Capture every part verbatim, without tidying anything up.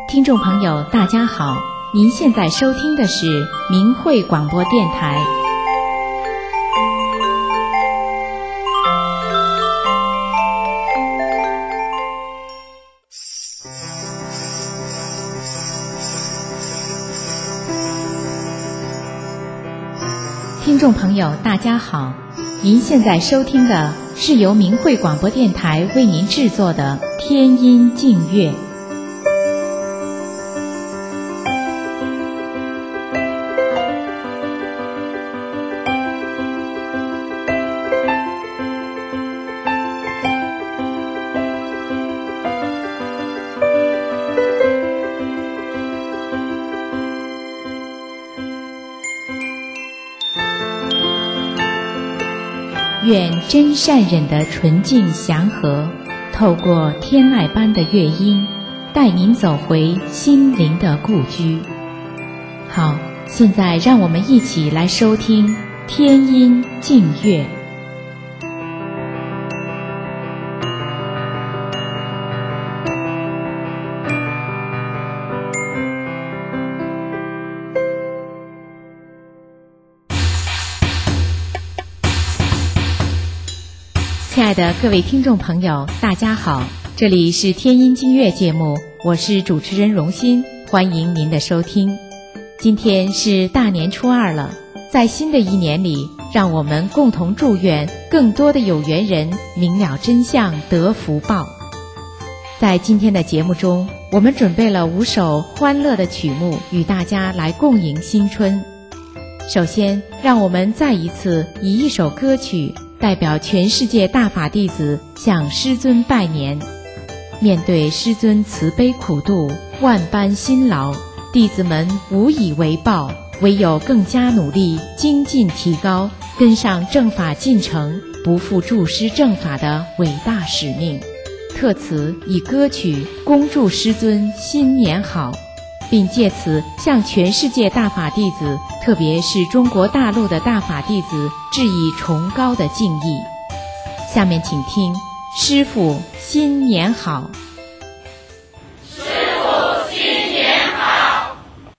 听众朋友大家好，您现在收听的是明慧广播电台。听众朋友大家好，您现在收听的是由明慧广播电台为您制作的天音净乐。愿真善忍的纯净祥和，透过天籁般的乐音，带您走回心灵的故居。好，现在让我们一起来收听天音净乐。亲爱的各位听众朋友大家好，这里是天音净乐节目，我是主持人荣心，欢迎您的收听。今天是大年初二了，在新的一年里，让我们共同祝愿更多的有缘人明了真相得福报。在今天的节目中，我们准备了五首欢乐的曲目与大家来共迎新春。首先，让我们再一次以一首歌曲代表全世界大法弟子向师尊拜年。面对师尊慈悲苦度，万般辛劳，弟子们无以为报，唯有更加努力，精进提高，跟上正法进程，不负助师正法的伟大使命。特此以歌曲恭祝师尊新年好，并借此向全世界大法弟子，特别是中国大陆的大法弟子致以崇高的敬意。下面请听师父新年好。 师父新年好。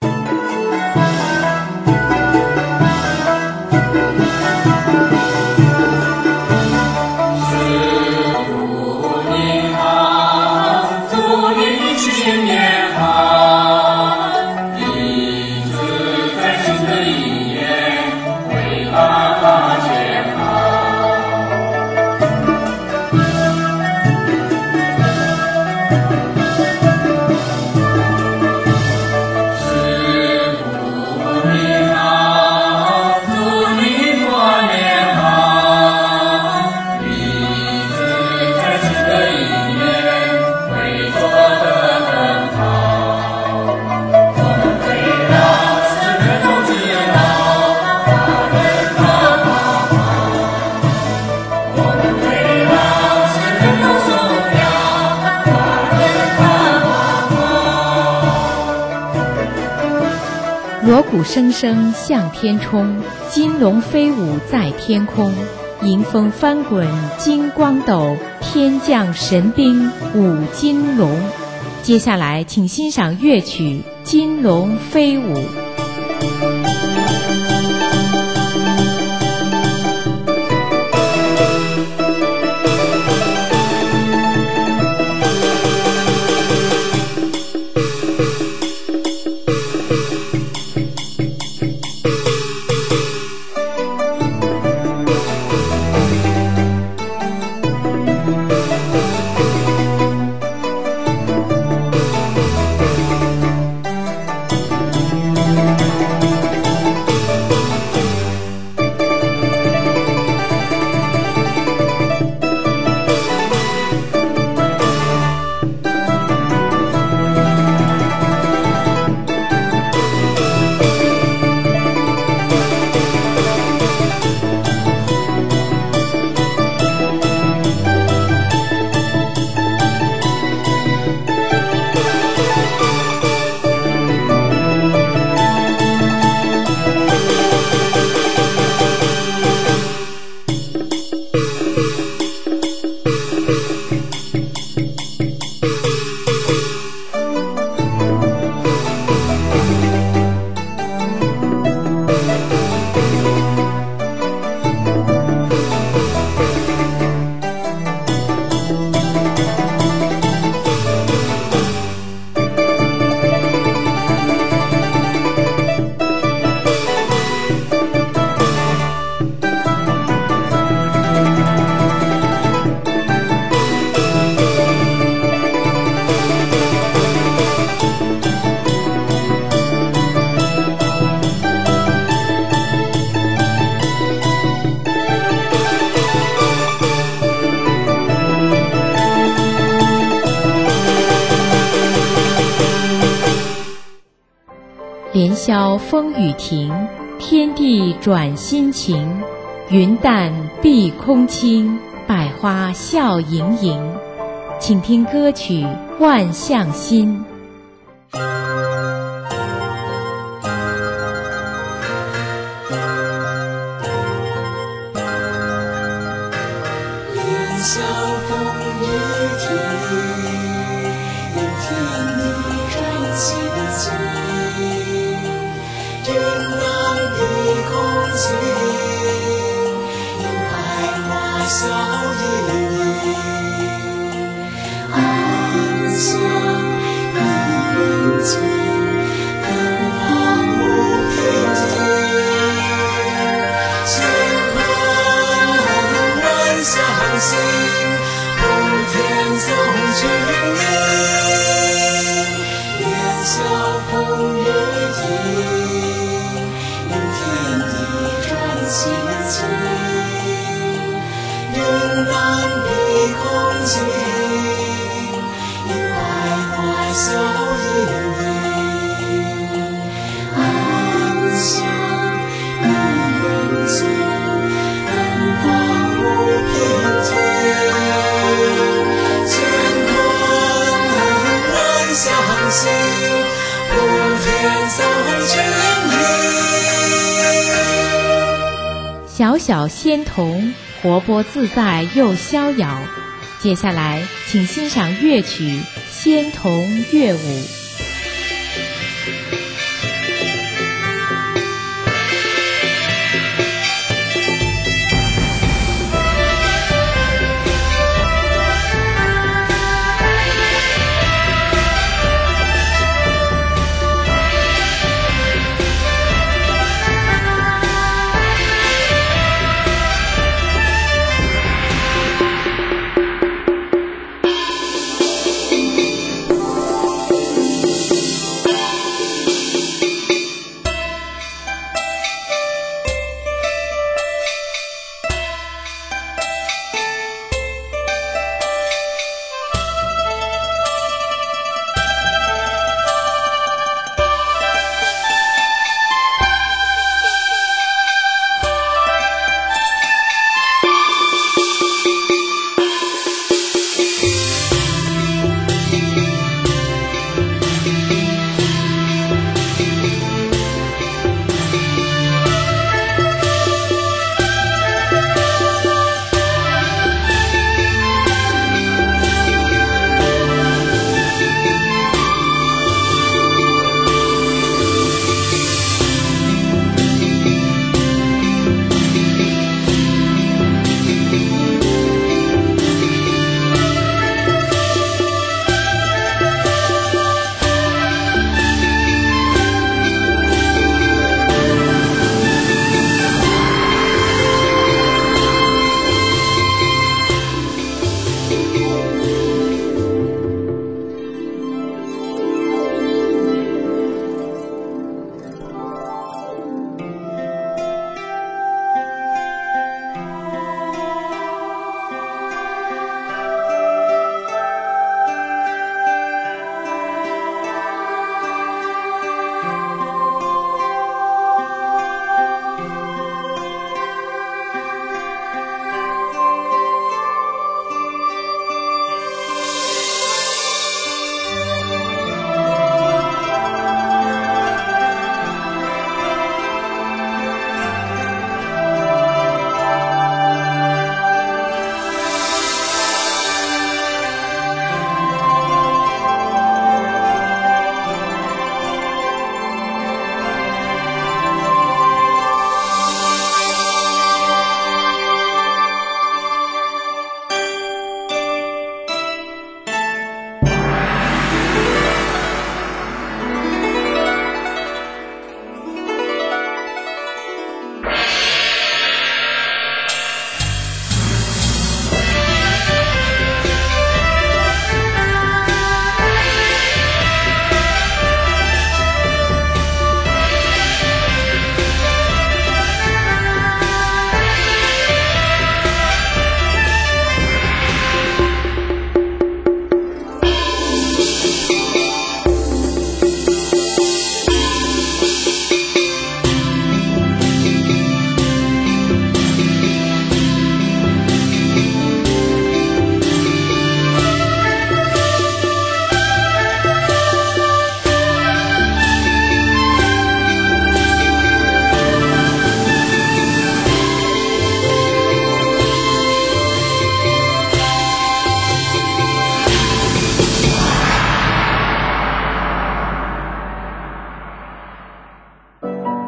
师父你好，祝你新年好，弟子在新的一年为大法前好。 锣鼓声声向天冲，金龙飞舞在天空，迎风翻滚金光斗，天降神兵舞金龙。接下来请欣赏乐曲《金龙飞舞》。 连宵风雨停，天地转心情。云淡碧空清，百花笑盈盈。请听歌曲《万象心》。 连宵风雨停，天地转心情。云淡碧空清，百花笑盈盈。安详一人间，芬芳无边际。乾坤万象心，普天颂君名。连宵风雨停，天地转心情。云淡碧空清，百花笑盈盈。安详一人间，芬芳无边际。乾坤万象心，普天颂君名。 小小仙童，活泼自在又逍遥。接下来，请欣赏乐曲《仙童乐舞》。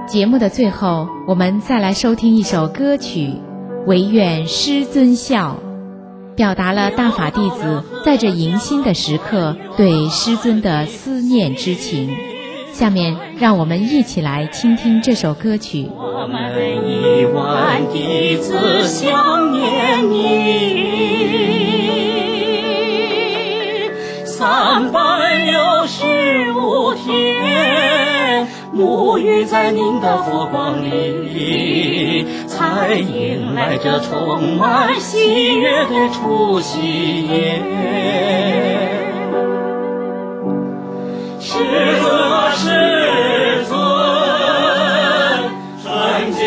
节目的最后，我们再来收听一首歌曲《惟愿师尊孝》，表达了大法弟子在这迎新的时刻对师尊的思念之情。下面让我们一起来倾听这首歌曲。 我们亿万弟子想念你，三百六十五天沐浴在您的佛光里，才迎来这充满喜悦的除夕夜。师尊啊师尊，纯洁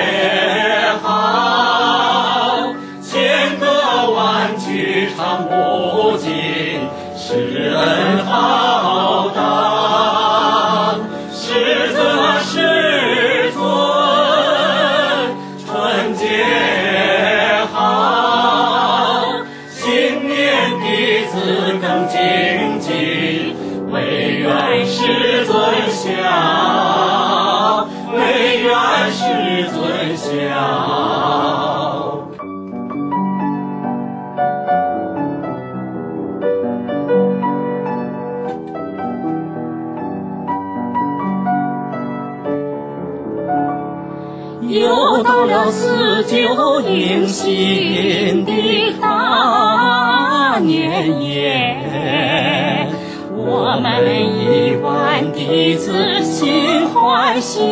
好，千个万曲唱不尽，施恩浩荡。师尊啊师尊，纯洁好，新年弟子更精进，惟愿师尊孝，惟愿师尊孝。又到了辞旧迎新的大年夜，我们亿万弟子心欢喜，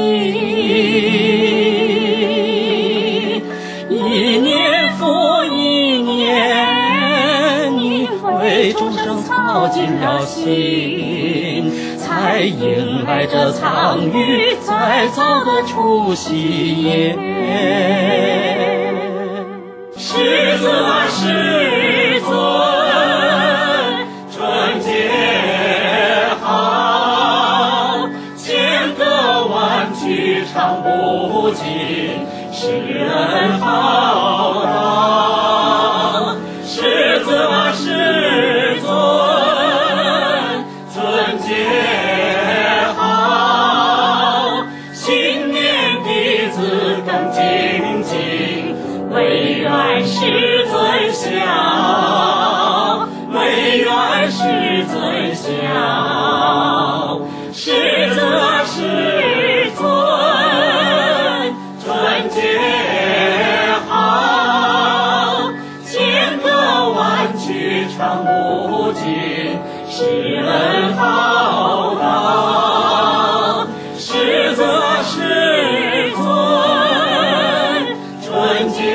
一年复一年，你为众生操尽了心，才迎来这藏于再造的除夕夜。师尊啊师尊，纯洁好，千个万曲唱不尽，施恩浩荡。师尊啊师尊，纯洁好，新年弟子更精进，惟愿师尊孝，惟愿师尊孝。师尊啊师尊，纯洁好，千个万曲唱不尽，施恩浩荡。师尊啊师尊，纯洁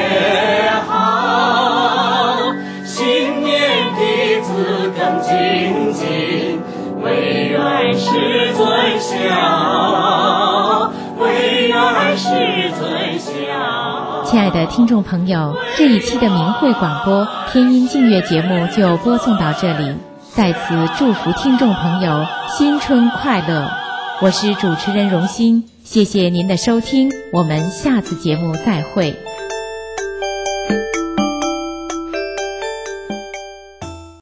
好，新年弟子更精进，惟愿师尊孝，惟愿师尊孝。 亲爱的听众朋友，这一期的明慧广播天音净月节目就播送到这里，在此祝福听众朋友新春快乐。我是主持人荣心，谢谢您的收听，我们下次节目再会。